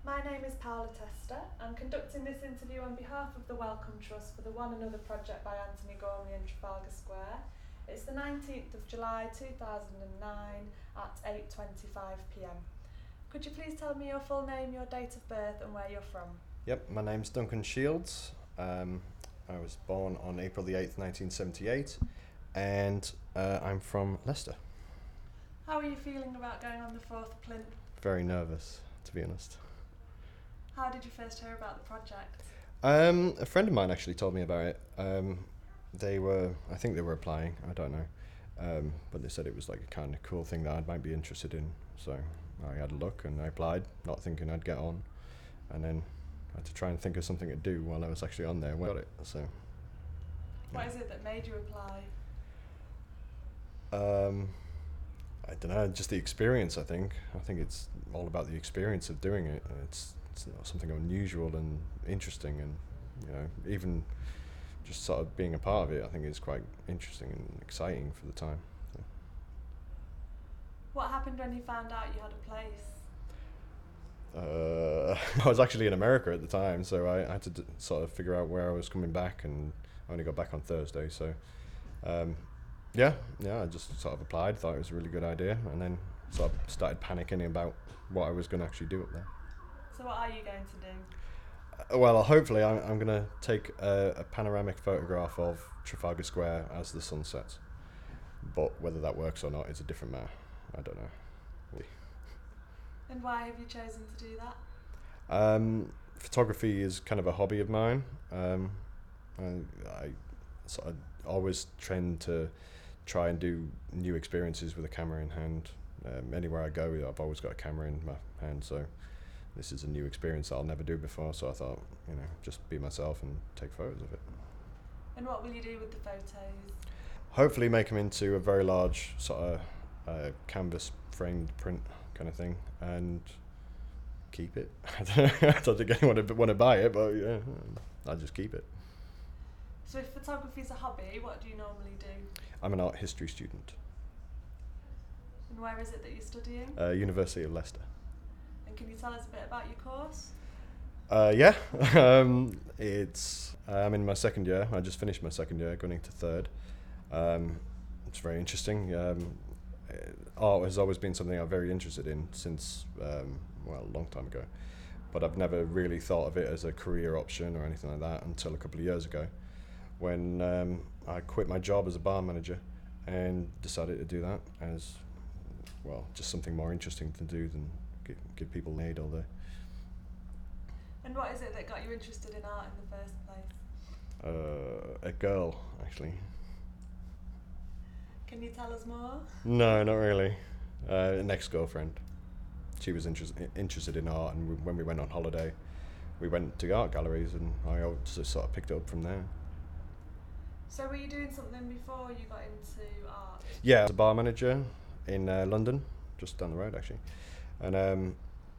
My name is Paula Tester. I'm conducting this interview on behalf of the Wellcome Trust for the One Another project by Anthony Gormley in Trafalgar Square. It's the 19th of July 2009 at 8:25 p.m. Could you please tell me your full name, your date of birth and where you're from? Yep, my name's Duncan Shields. I was born on April the 8th, 1978, and I'm from Leicester. How are you feeling about going on the 4th plinth? Very nervous, to be honest. How did you first hear about the project? A friend of mine actually told me about it. I think they were applying, I don't know. But they said it was like a kind of cool thing that I might be interested in. So I had a look and I applied, not thinking I'd get on. And then I had to try and think of something to do while I was actually on there and got it. So. What is it that made you apply? I don't know, just the experience, I think. I think it's all about the experience of doing it. It's something unusual and interesting, and even just sort of being a part of it, I think is quite interesting and exciting for the time. So. What happened when you found out you had a place? I was actually in America at the time, so I had to sort of figure out where I was coming back, and I only got back on Thursday, so yeah, I just sort of applied, thought it was a really good idea, and then sort of started panicking about what I was going to actually do up there. So what are you going to do? Well, hopefully I'm going to take a panoramic photograph of Trafalgar Square as the sun sets, but whether that works or not is a different matter. I don't know. And why have you chosen to do that? Photography is kind of a hobby of mine. I sort of always tend to try and do new experiences with a camera in hand. Anywhere I go, I've always got a camera in my hand, so this is a new experience that I'll never do before, so I thought, just be myself and take photos of it. And what will you do with the photos? Hopefully make them into a very large sort of canvas framed print kind of thing, and keep it. I don't think anyone would want to buy it, but yeah, I'll just keep it. So if photography is a hobby, what do you normally do? I'm an art history student. And where is it that you're studying? University of Leicester. And can you tell us a bit about your course? Yeah, I'm in my second year. I just finished my second year, going into third. It's very interesting. Art has always been something I'm very interested in since, a long time ago. But I've never really thought of it as a career option or anything like that until a couple of years ago, when I quit my job as a bar manager and decided to do that as, just something more interesting to do than give people aid all day. And what is it that got you interested in art in the first place? A girl, actually. Can you tell us more? No, not really. An ex-girlfriend. She was interested in art, and when we went on holiday, we went to art galleries, and I just sort of picked it up from there. So were you doing something before you got into art? Yeah, I was a bar manager in London, just down the road actually, and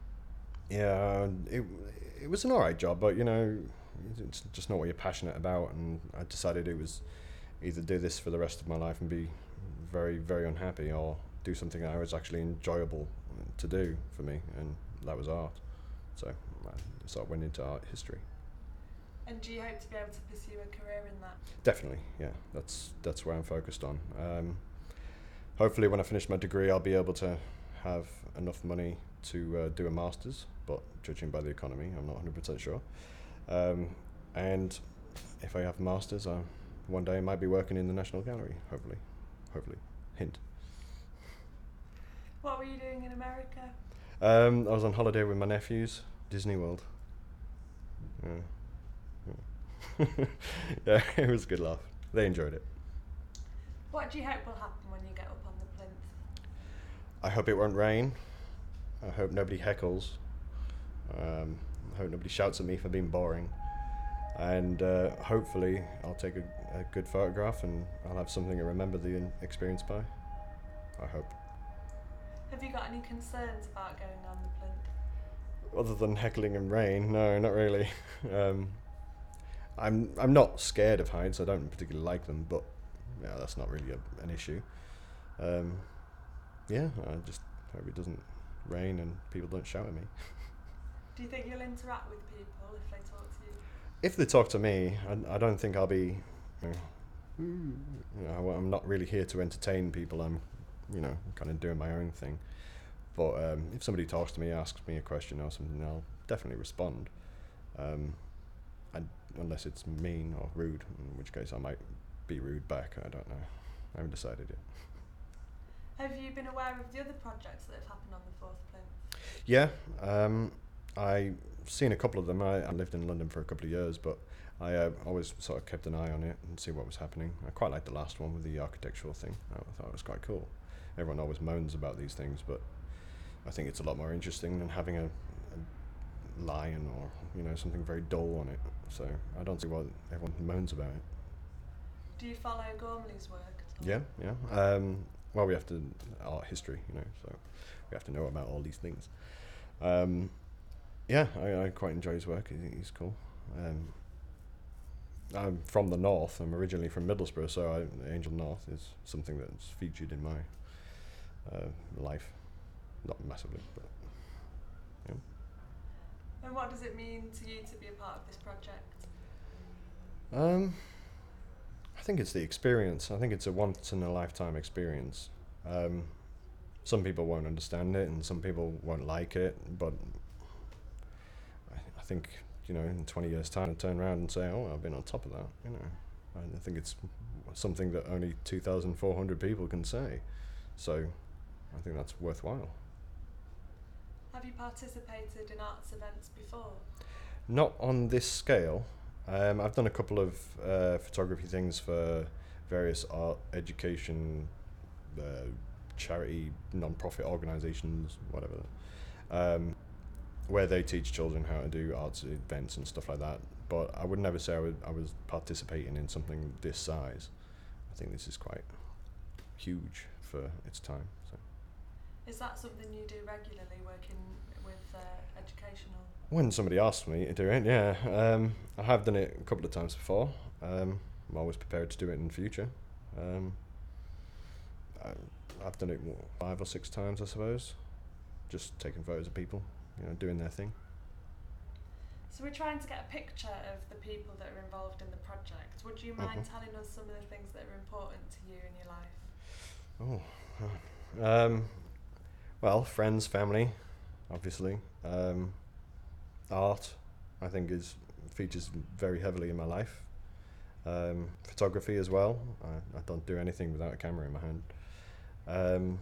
it was an alright job, but it's just not what you're passionate about, and I decided it was either do this for the rest of my life and be very, very unhappy, or do something that was actually enjoyable to do for me, and that was art. So I sort of went into art history. And do you hope to be able to pursue a career in that? Definitely, yeah. That's where I'm focused on. Hopefully when I finish my degree I'll be able to have enough money to do a master's, but judging by the economy I'm not 100% sure. And if I have a master's, one day I might be working in the National Gallery, hopefully. Hint. What were you doing in America? I was on holiday with my nephews, Disney World. Yeah, it was a good laugh. They enjoyed it. What do you hope will happen when you get up on the plinth? I hope it won't rain. I hope nobody heckles. I hope nobody shouts at me for being boring. And hopefully I'll take a good photograph and I'll have something to remember the experience by. I hope. Have you got any concerns about going on the plinth? Other than heckling and rain, no, not really. I'm not scared of heights. I don't particularly like them, but yeah, that's not really an issue. Yeah, I just hope it doesn't rain and people don't shout at me. Do you think you'll interact with people if they talk to you? If they talk to me, I don't think I'll be, I'm not really here to entertain people. I'm, kind of doing my own thing. But if somebody talks to me, asks me a question or something, I'll definitely respond. Unless it's mean or rude, in which case I might be rude back. I don't know. I haven't decided yet. Have you been aware of the other projects that have happened on the Fourth Plinth? Yeah, I've seen a couple of them. I lived in London for a couple of years, but I always sort of kept an eye on it and see what was happening. I quite liked the last one with the architectural thing. I thought it was quite cool. Everyone always moans about these things, but I think it's a lot more interesting than having a lion or something very dull on it. So I don't see why everyone moans about it. Do you follow Gormley's work at all? Yeah. Well, we have to art history, so we have to know about all these things. Yeah, I quite enjoy his work. He's cool. I'm from the north. I'm originally from Middlesbrough, so Angel North is something that's featured in my life. Not massively, but yeah. And what does it mean to you to be a part of this project? I think it's the experience. I think it's a once-in-a-lifetime experience. Some people won't understand it and some people won't like it, but I think, in 20 years' time, I'll turn around and say, oh, I've been on top of that, I think it's something that only 2,400 people can say. So I think that's worthwhile. Have you participated in arts events before? Not on this scale. I've done a couple of photography things for various art education, charity, non-profit organisations, whatever, where they teach children how to do arts events and stuff like that. But I would never say I was participating in something this size. I think this is quite huge for its time. So. Is that something you do regularly, working with educational? When somebody asks me to do it, yeah. I have done it a couple of times before. I'm always prepared to do it in the future. I've done it 5 or 6 times, I suppose. Just taking photos of people, doing their thing. So we're trying to get a picture of the people that are involved in the project. Would you mind telling us some of the things that are important to you in your life? Well, friends, family, obviously. Art, I think, features very heavily in my life. Photography as well. I don't do anything without a camera in my hand.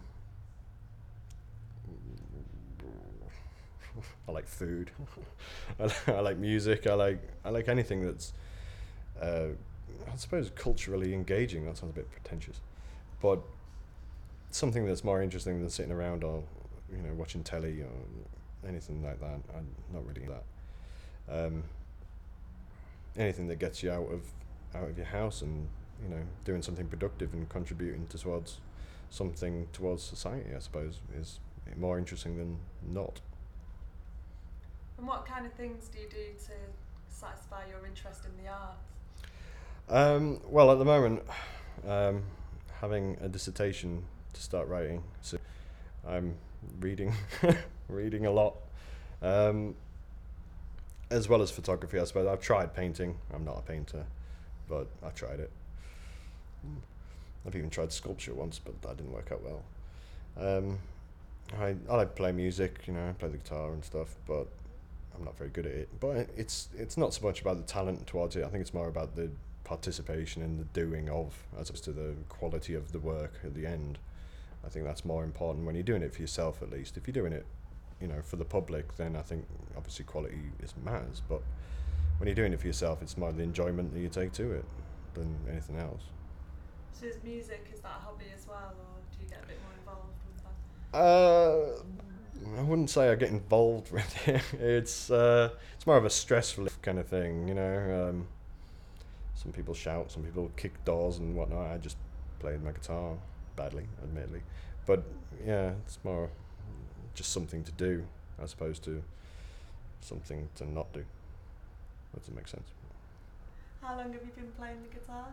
I like food. I like music. I like anything that's, I suppose, culturally engaging. That sounds a bit pretentious, but something that's more interesting than sitting around or watching telly or anything like that. I'm not really that. Anything that gets you out of your house and doing something productive and contributing towards something towards society, I suppose, is more interesting than not. And what kind of things do you do to satisfy your interest in the arts? Well, at the moment, having a dissertation to start writing, so I'm reading reading a lot, as well as photography, I suppose. I've tried painting. I'm not a painter, but I tried it. I've even tried sculpture once, but that didn't work out well. I like to play music, I play the guitar and stuff, but I'm not very good at it. But it's not so much about the talent towards it. I think it's more about the participation in the doing of, as opposed to the quality of the work at the end. I think that's more important when you're doing it for yourself, at least. If you're doing it, for the public, then I think obviously quality matters. But when you're doing it for yourself, it's more the enjoyment that you take to it than anything else. So is that a hobby as well, or do you get a bit more involved with that? I wouldn't say I get involved with it. It's more of a stress relief kind of thing, Some people shout, some people kick doors and whatnot. I just play my guitar badly, admittedly, but yeah, it's more just something to do as opposed to something to not do. Does it make sense? How long have you been playing the guitar?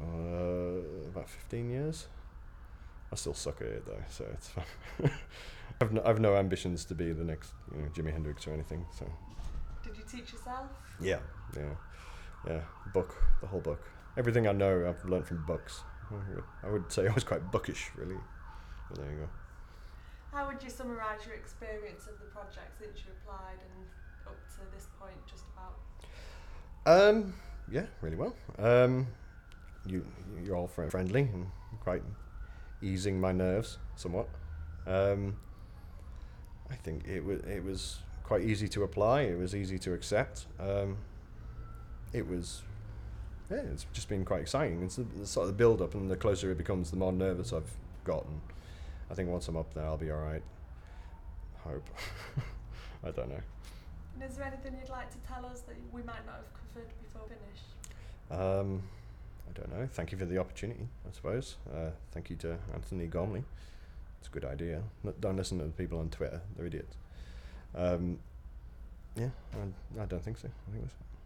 About 15 years. I still suck at it though, so it's fun. I've no ambitions to be the next, Jimi Hendrix or anything. So. Did you teach yourself? Yeah. The whole book. Everything I know, I've learnt from books. I would say I was quite bookish, really. But there you go. How would you summarise your experience of the project since you applied and up to this point, just about? Yeah, really well. You're all friendly and quite easing my nerves somewhat. I think it was quite easy to apply. It was easy to accept. It's just been quite exciting. It's the sort of the build up, and the closer it becomes, the more nervous I've gotten. I think once I'm up there, I'll be all right. Hope. I don't know. And is there anything you'd like to tell us that we might not have covered before we finish? I don't know. Thank you for the opportunity, I suppose. Thank you to Anthony Gormley. It's a good idea. Don't listen to the people on Twitter. They're idiots. I don't think so. I think that's it.